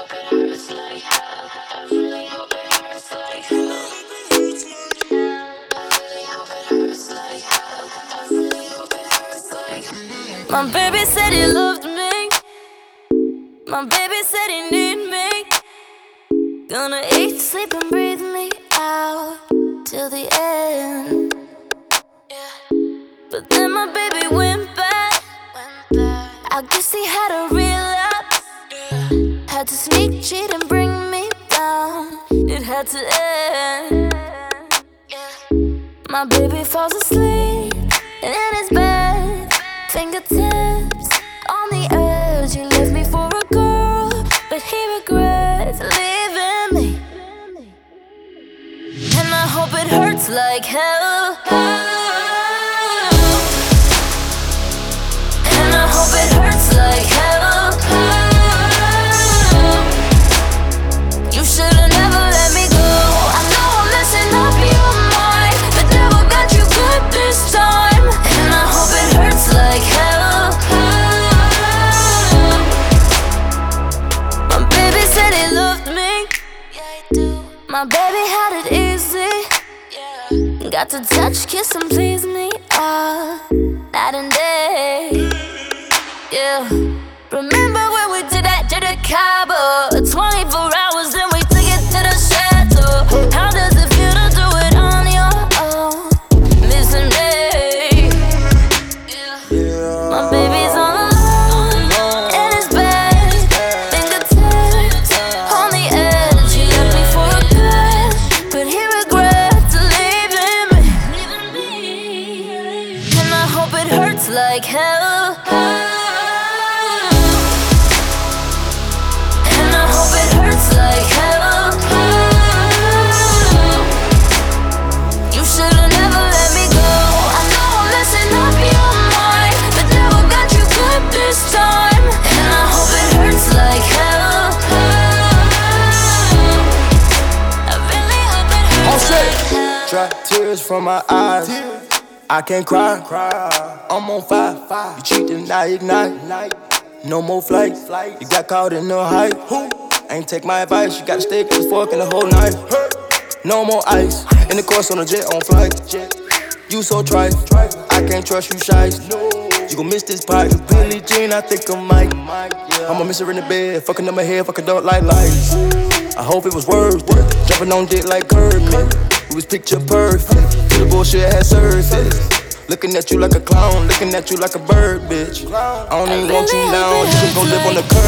My baby said he loved me. My baby said he need me. Gonna eat, sleep and breathe me out till the end. But then my baby went back. I guess he had a relapse. Had to sneak, cheat and bring me down. It had to end. My baby falls asleep in his bed, fingertips on the edge. He left me for a girl, but he regrets leaving me. And I hope it hurts like hell. And I hope it hurts like hell. You should've never let me go. I know I'm messing up your mind, but never got you good this time. And I hope it hurts like hell. My baby said he loved me. Yeah, he do. My baby had it easy. Yeah. Got to touch, kiss and please me, night and day. Yeah. Remember when we did that to the Cabo? 24 hours and we took it to the chateau. How does it feel to do it on your own? Missing me. My baby's all alone in his bed, fingertips on the edge. He left me for a good, but he regrets leaving me. And I hope it hurts like hell. And I hope it hurts like hell. You should've never let me go. I know I'm messing up your mind, but never got you good this time. And I hope it hurts like hell. I really hope it hurts like hell. Dry tears from my eyes. I can't cry. I'm on fire. You cheating, I ignite. No more flight. You got caught in the hype. Ain't take my advice. You gotta stick this fork in the whole night. No more ice. In the course on a jet on flight. You so trite. I can't trust you, shice. You gon' miss this pipe. Billie Jean, I think I might. I'ma miss her in the bed. Fucking up my head, fucking up like lights. I hope it was worth it. Jumping on dick like Kermit. We was picture perfect. Till the bullshit had surfaced. Looking at you like a clown, looking at you like a bird, bitch. I don't even want you now, you can go live on the curb.